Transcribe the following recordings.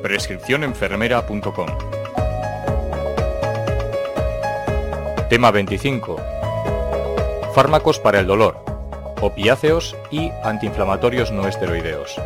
Prescripcionenfermera.com. Tema 25. Fármacos para el dolor, opiáceos y antiinflamatorios no esteroideos.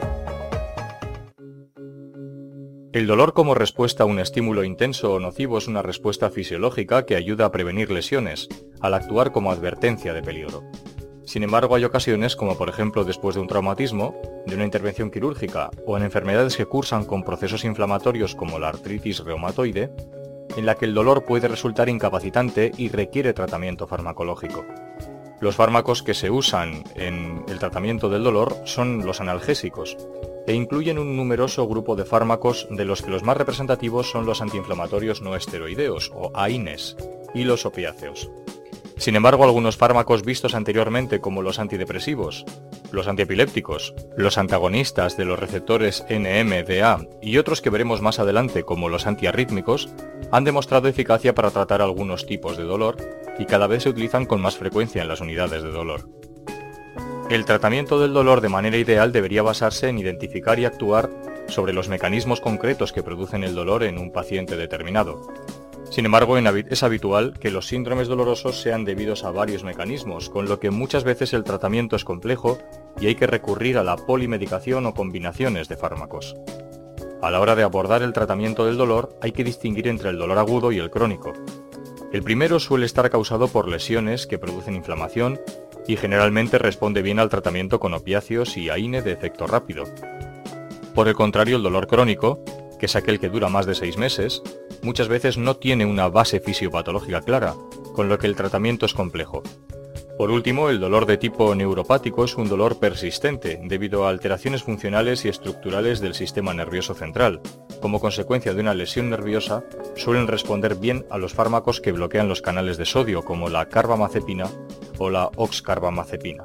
El dolor como respuesta a un estímulo intenso o nocivo es una respuesta fisiológica que ayuda a prevenir lesiones, al actuar como advertencia de peligro. Sin embargo, hay ocasiones, como por ejemplo después de un traumatismo, de una intervención quirúrgica o en enfermedades que cursan con procesos inflamatorios como la artritis reumatoide, en la que el dolor puede resultar incapacitante y requiere tratamiento farmacológico. Los fármacos que se usan en el tratamiento del dolor son los analgésicos, e incluyen un numeroso grupo de fármacos de los que los más representativos son los antiinflamatorios no esteroideos, o AINES, y los opiáceos. Sin embargo, algunos fármacos vistos anteriormente como los antidepresivos, los antiepilépticos, los antagonistas de los receptores NMDA y otros que veremos más adelante como los antiarrítmicos, han demostrado eficacia para tratar algunos tipos de dolor y cada vez se utilizan con más frecuencia en las unidades de dolor. El tratamiento del dolor de manera ideal debería basarse en identificar y actuar sobre los mecanismos concretos que producen el dolor en un paciente determinado. Sin embargo, es habitual que los síndromes dolorosos sean debidos a varios mecanismos, con lo que muchas veces el tratamiento es complejo y hay que recurrir a la polimedicación o combinaciones de fármacos. A la hora de abordar el tratamiento del dolor, hay que distinguir entre el dolor agudo y el crónico. El primero suele estar causado por lesiones que producen inflamación y generalmente responde bien al tratamiento con opiáceos y AINE de efecto rápido. Por el contrario, el dolor crónico, que es aquel que dura más de 6 meses, muchas veces no tiene una base fisiopatológica clara, con lo que el tratamiento es complejo. Por último, el dolor de tipo neuropático es un dolor persistente debido a alteraciones funcionales y estructurales del sistema nervioso central. Como consecuencia de una lesión nerviosa, suelen responder bien a los fármacos que bloquean los canales de sodio, como la carbamazepina o la oxcarbamazepina.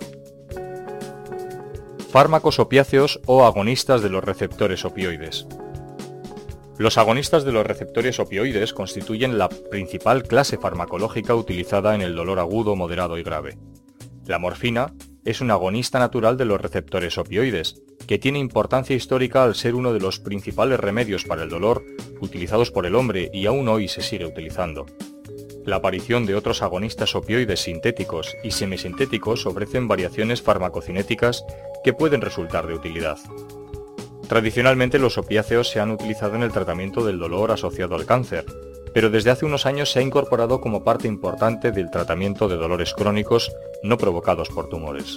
Fármacos opiáceos o agonistas de los receptores opioides. Los agonistas de los receptores opioides constituyen la principal clase farmacológica utilizada en el dolor agudo, moderado y grave. La morfina es un agonista natural de los receptores opioides, que tiene importancia histórica al ser uno de los principales remedios para el dolor utilizados por el hombre y aún hoy se sigue utilizando. La aparición de otros agonistas opioides sintéticos y semisintéticos ofrecen variaciones farmacocinéticas que pueden resultar de utilidad. Tradicionalmente los opiáceos se han utilizado en el tratamiento del dolor asociado al cáncer, pero desde hace unos años se ha incorporado como parte importante del tratamiento de dolores crónicos no provocados por tumores.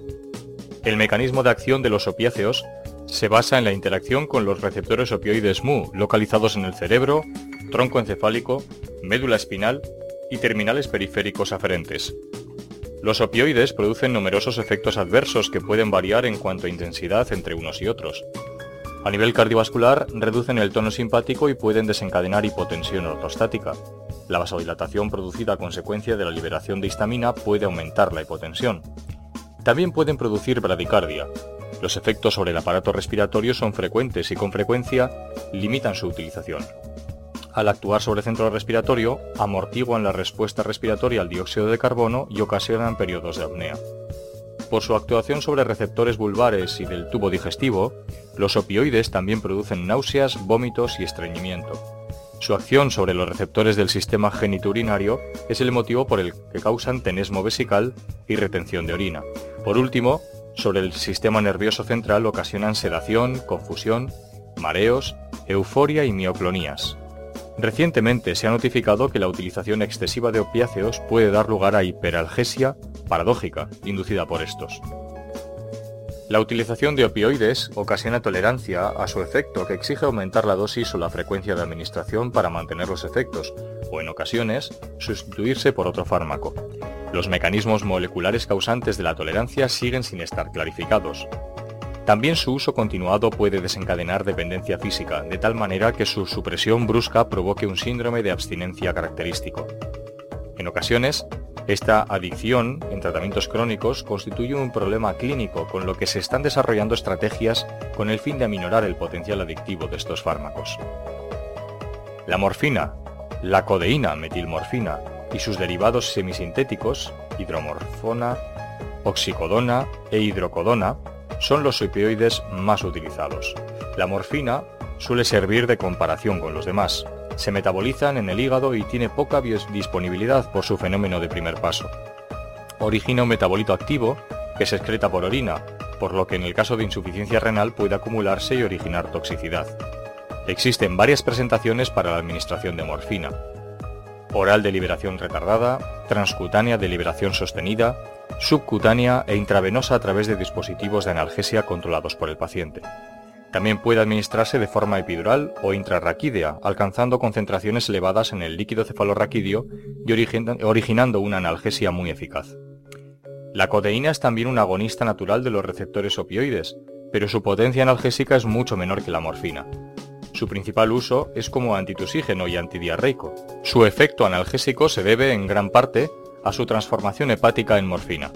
El mecanismo de acción de los opiáceos se basa en la interacción con los receptores opioides Mu, localizados en el cerebro, tronco encefálico, médula espinal y terminales periféricos aferentes. Los opioides producen numerosos efectos adversos que pueden variar en cuanto a intensidad entre unos y otros. A nivel cardiovascular, reducen el tono simpático y pueden desencadenar hipotensión ortostática. La vasodilatación producida a consecuencia de la liberación de histamina puede aumentar la hipotensión. También pueden producir bradicardia. Los efectos sobre el aparato respiratorio son frecuentes y con frecuencia limitan su utilización. Al actuar sobre el centro respiratorio, amortiguan la respuesta respiratoria al dióxido de carbono y ocasionan periodos de apnea. Por su actuación sobre receptores vulvares y del tubo digestivo, los opioides también producen náuseas, vómitos y estreñimiento. Su acción sobre los receptores del sistema genitourinario es el motivo por el que causan tenesmo vesical y retención de orina. Por último, sobre el sistema nervioso central ocasionan sedación, confusión, mareos, euforia y mioclonías. Recientemente se ha notificado que la utilización excesiva de opiáceos puede dar lugar a hiperalgesia paradójica, inducida por estos. La utilización de opioides ocasiona tolerancia a su efecto que exige aumentar la dosis o la frecuencia de administración para mantener los efectos, o en ocasiones, sustituirse por otro fármaco. Los mecanismos moleculares causantes de la tolerancia siguen sin estar clarificados. También su uso continuado puede desencadenar dependencia física, de tal manera que su supresión brusca provoque un síndrome de abstinencia característico. En ocasiones, esta adicción en tratamientos crónicos constituye un problema clínico, con lo que se están desarrollando estrategias con el fin de aminorar el potencial adictivo de estos fármacos. La morfina, la codeína metilmorfina y sus derivados semisintéticos, hidromorfona, oxicodona e hidrocodona, son los opioides más utilizados. La morfina Suele servir de comparación con los demás. Se metabolizan en el hígado y tiene poca biodisponibilidad por su fenómeno de primer paso. Origina un metabolito activo que se excreta por orina, por lo que en el caso de insuficiencia renal puede acumularse y originar toxicidad. Existen varias presentaciones para la administración de morfina: oral de liberación retardada, transcutánea de liberación sostenida, subcutánea e intravenosa a través de dispositivos de analgesia controlados por el paciente. También puede administrarse de forma epidural o intrarraquídea, alcanzando concentraciones elevadas en el líquido cefalorraquídeo y originando una analgesia muy eficaz. La codeína es también un agonista natural de los receptores opioides, pero su potencia analgésica es mucho menor que la morfina. Su principal uso es como antitusígeno y antidiarreico. Su efecto analgésico se debe en gran parte a su transformación hepática en morfina.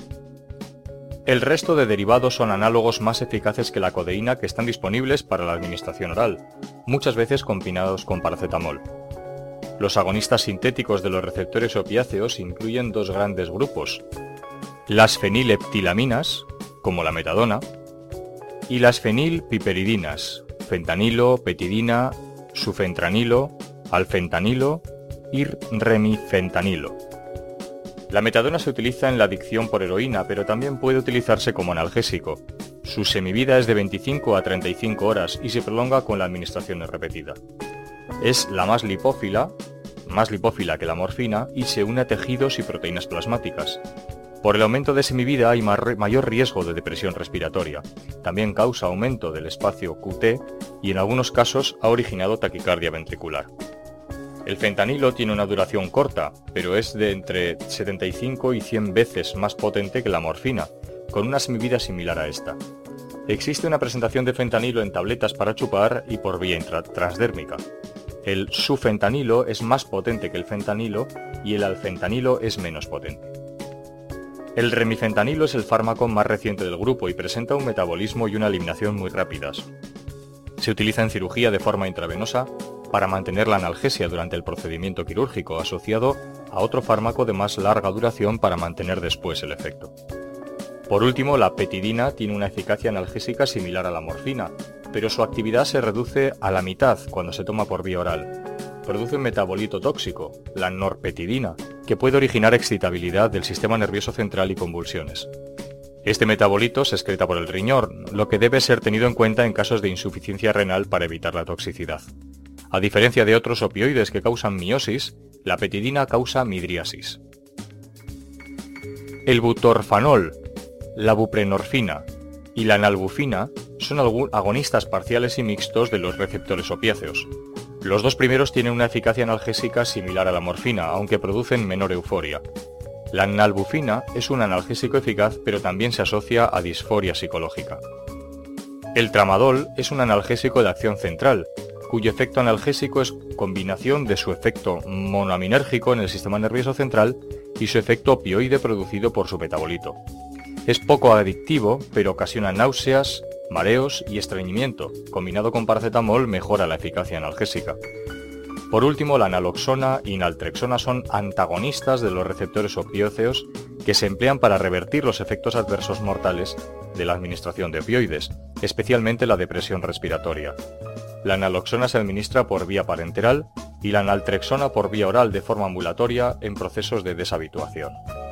El resto de derivados son análogos más eficaces que la codeína que están disponibles para la administración oral, muchas veces combinados con paracetamol. Los agonistas sintéticos de los receptores opiáceos incluyen dos grandes grupos: las fenileptilaminas, como la metadona, y las fenilpiperidinas, fentanilo, petidina, sufentranilo, alfentanilo y remifentanilo. La metadona se utiliza en la adicción por heroína, pero también puede utilizarse como analgésico. Su semivida es de 25 a 35 horas y se prolonga con la administración repetida. Es la más lipófila que la morfina, y se une a tejidos y proteínas plasmáticas. Por el aumento de semivida hay mayor riesgo de depresión respiratoria. También causa aumento del espacio QT y en algunos casos ha originado taquicardia ventricular. El fentanilo tiene una duración corta, pero es de entre 75 y 100 veces más potente que la morfina, con una semivida similar a esta. Existe una presentación de fentanilo en tabletas para chupar y por vía transdérmica. El sufentanilo es más potente que el fentanilo y el alfentanilo es menos potente. El remifentanilo es el fármaco más reciente del grupo y presenta un metabolismo y una eliminación muy rápidas. Se utiliza en cirugía de forma intravenosa para mantener la analgesia durante el procedimiento quirúrgico, asociado a otro fármaco de más larga duración para mantener después el efecto. Por último, la petidina tiene una eficacia analgésica similar a la morfina, pero su actividad se reduce a la mitad cuando se toma por vía oral. Produce un metabolito tóxico, la norpetidina, que puede originar excitabilidad del sistema nervioso central y convulsiones. Este metabolito se excreta por el riñón, lo que debe ser tenido en cuenta en casos de insuficiencia renal para evitar la toxicidad. A diferencia de otros opioides que causan miosis, la petidina causa midriasis. El butorfanol, la buprenorfina y la nalbufina son agonistas parciales y mixtos de los receptores opiáceos. Los dos primeros tienen una eficacia analgésica similar a la morfina, aunque producen menor euforia. La nalbufina es un analgésico eficaz, pero también se asocia a disforia psicológica. El tramadol es un analgésico de acción central, cuyo efecto analgésico es combinación de su efecto monoaminérgico en el sistema nervioso central y su efecto opioide producido por su metabolito. Es poco adictivo, pero ocasiona náuseas, mareos y estreñimiento. Combinado con paracetamol mejora la eficacia analgésica. Por último, la naloxona y naltrexona son antagonistas de los receptores opiáceos que se emplean para revertir los efectos adversos mortales de la administración de opioides, especialmente la depresión respiratoria. La naloxona se administra por vía parenteral y la naltrexona por vía oral de forma ambulatoria en procesos de deshabituación.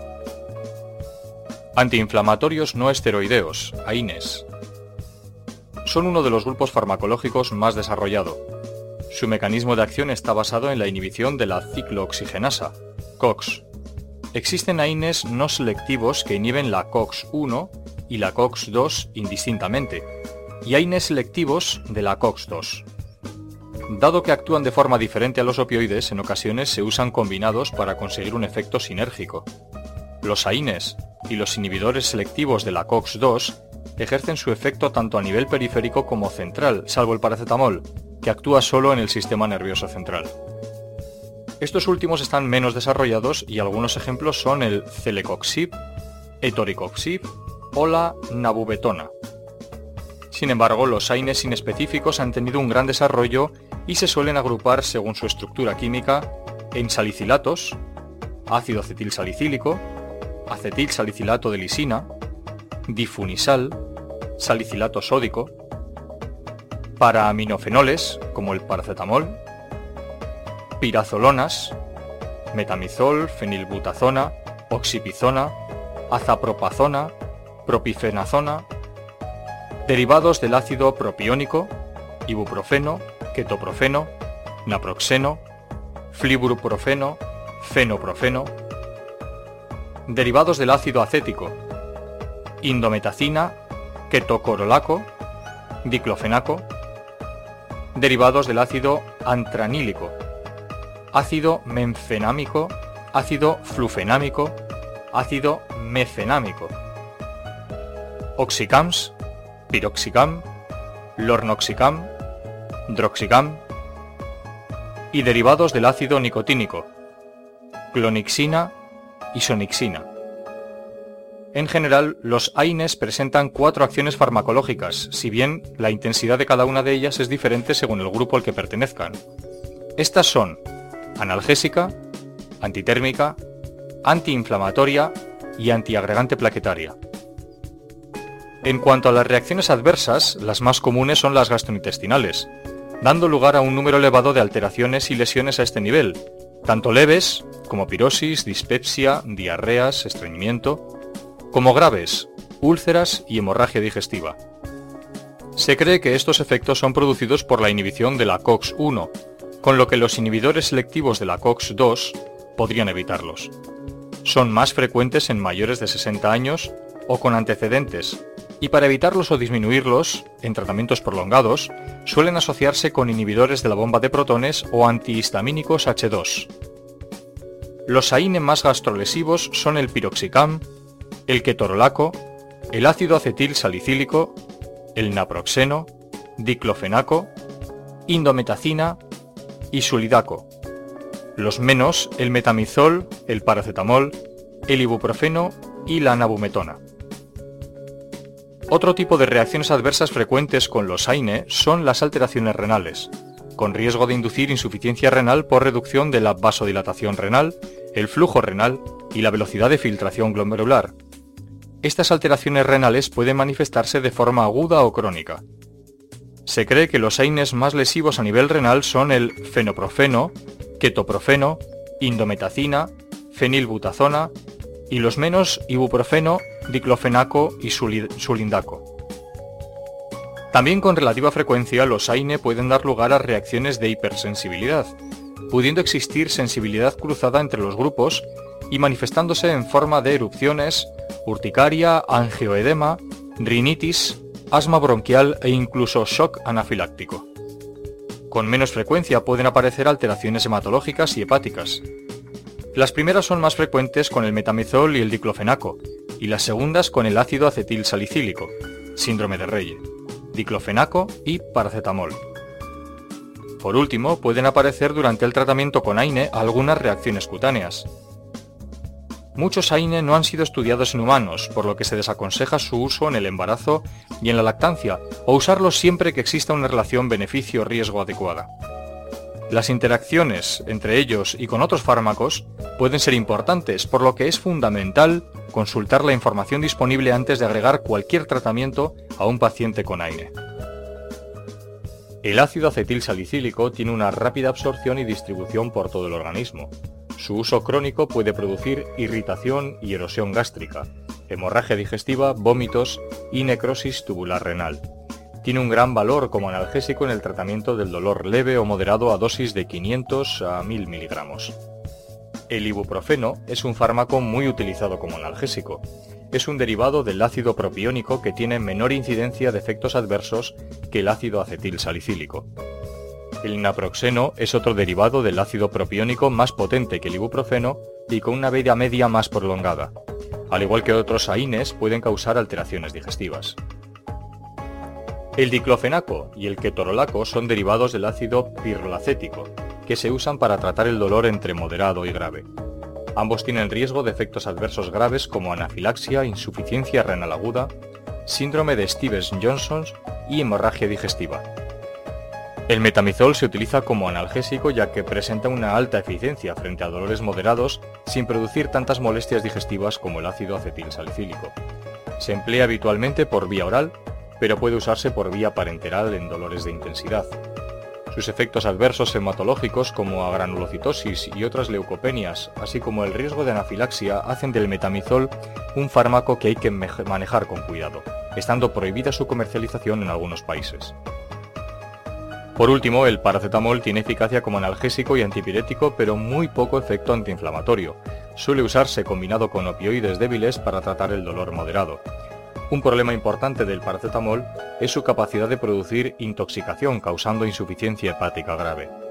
Antiinflamatorios no esteroideos, AINES. Son uno de los grupos farmacológicos más desarrollado. Su mecanismo de acción está basado en la inhibición de la ciclooxigenasa, COX. Existen AINES no selectivos que inhiben la COX-1 y la COX-2 indistintamente, y AINES selectivos de la COX-2. Dado que actúan de forma diferente a los opioides, en ocasiones se usan combinados para conseguir un efecto sinérgico. Los AINES y los inhibidores selectivos de la COX-2 ejercen su efecto tanto a nivel periférico como central, salvo el paracetamol, que actúa solo en el sistema nervioso central. Estos últimos están menos desarrollados y algunos ejemplos son el celecoxib, etoricoxib o la nabubetona. Sin embargo, los AINES inespecíficos han tenido un gran desarrollo y se suelen agrupar según su estructura química en salicilatos, ácido acetilsalicílico, acetilsalicilato de lisina, difunisal, salicilato sódico. para aminofenoles, como el paracetamol, pirazolonas, metamizol, fenilbutazona, oxipizona, azapropazona, propifenazona, derivados del ácido propiónico, ibuprofeno, ketoprofeno, naproxeno, flibuprofeno, fenoprofeno, derivados del ácido acético, indometacina, ketocorolaco, diclofenaco, derivados del ácido antranílico, ácido menfenámico, ácido flufenámico, ácido mefenámico, oxicams, piroxicam, lornoxicam, droxicam y derivados del ácido nicotínico, clonixina y sonixina. En general, los AINES presentan 4 acciones farmacológicas, si bien la intensidad de cada una de ellas es diferente según el grupo al que pertenezcan. Estas son analgésica, antitérmica, antiinflamatoria y antiagregante plaquetaria. En cuanto a las reacciones adversas, las más comunes son las gastrointestinales, dando lugar a un número elevado de alteraciones y lesiones a este nivel, tanto leves, como pirosis, dispepsia, diarreas, estreñimiento, como graves, úlceras y hemorragia digestiva. Se cree que estos efectos son producidos por la inhibición de la COX-1, con lo que los inhibidores selectivos de la COX-2 podrían evitarlos. Son más frecuentes en mayores de 60 años o con antecedentes, y para evitarlos o disminuirlos, en tratamientos prolongados, suelen asociarse con inhibidores de la bomba de protones o antihistamínicos H2. Los AINE más gastrolesivos son el piroxicam, el ketorolaco, el ácido acetil salicílico, el naproxeno, diclofenaco, indometacina y sulidaco. Los menos, el metamizol, el paracetamol, el ibuprofeno y la nabumetona. Otro tipo de reacciones adversas frecuentes con los AINE son las alteraciones renales, con riesgo de inducir insuficiencia renal por reducción de la vasodilatación renal, el flujo renal y la velocidad de filtración glomerular. Estas alteraciones renales pueden manifestarse de forma aguda o crónica. Se cree que los AINES más lesivos a nivel renal son el fenoprofeno, ketoprofeno, indometacina, fenilbutazona y los menos ibuprofeno, diclofenaco y sulindaco. También con relativa frecuencia los AINE pueden dar lugar a reacciones de hipersensibilidad, pudiendo existir sensibilidad cruzada entre los grupos y manifestándose en forma de erupciones, urticaria, angioedema, rinitis, asma bronquial e incluso shock anafiláctico. Con menos frecuencia pueden aparecer alteraciones hematológicas y hepáticas. Las primeras son más frecuentes con el metamizol y el diclofenaco, y las segundas con el ácido acetil salicílico, síndrome de Reye, diclofenaco y paracetamol. Por último, pueden aparecer durante el tratamiento con AINE algunas reacciones cutáneas. Muchos AINE no han sido estudiados en humanos, por lo que se desaconseja su uso en el embarazo y en la lactancia, o usarlos siempre que exista una relación beneficio-riesgo adecuada. Las interacciones entre ellos y con otros fármacos pueden ser importantes, por lo que es fundamental consultar la información disponible antes de agregar cualquier tratamiento a un paciente con AINE. El ácido acetil salicílico tiene una rápida absorción y distribución por todo el organismo. Su uso crónico puede producir irritación y erosión gástrica, hemorragia digestiva, vómitos y necrosis tubular renal. Tiene un gran valor como analgésico en el tratamiento del dolor leve o moderado a dosis de 500 a 1000 miligramos. El ibuprofeno es un fármaco muy utilizado como analgésico. Es un derivado del ácido propiónico que tiene menor incidencia de efectos adversos que el ácido acetil salicílico. El naproxeno es otro derivado del ácido propiónico más potente que el ibuprofeno y con una vida media más prolongada. Al igual que otros AINES, pueden causar alteraciones digestivas. El diclofenaco y el ketorolaco son derivados del ácido pirrolacético, que se usan para tratar el dolor entre moderado y grave. Ambos tienen riesgo de efectos adversos graves como anafilaxia, insuficiencia renal aguda, síndrome de Stevens-Johnson y hemorragia digestiva. El metamizol se utiliza como analgésico ya que presenta una alta eficiencia frente a dolores moderados sin producir tantas molestias digestivas como el ácido acetil salicílico. Se emplea habitualmente por vía oral, pero puede usarse por vía parenteral en dolores de intensidad. Sus efectos adversos hematológicos como agranulocitosis y otras leucopenias, así como el riesgo de anafilaxia, hacen del metamizol un fármaco que hay que manejar con cuidado, estando prohibida su comercialización en algunos países. Por último, el paracetamol tiene eficacia como analgésico y antipirético, pero muy poco efecto antiinflamatorio. Suele usarse combinado con opioides débiles para tratar el dolor moderado. Un problema importante del paracetamol es su capacidad de producir intoxicación, causando insuficiencia hepática grave.